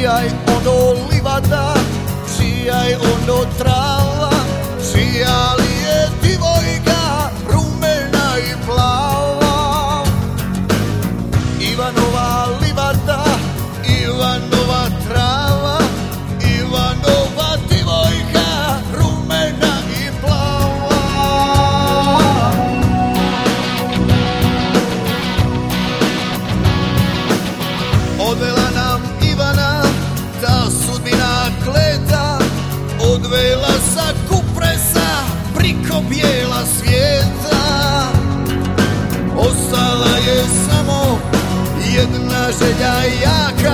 čija je ono livada, čija je ono trava, čija li je divojka rumena i plava. Ivanova livada, Ivanova trava, Ivanova divojka rumena i plava. Odvela nam Ivana ta sudbina kleta, odvela sa Kupresa priko bijela svijeta. Ostala je samo jedna želja jaka,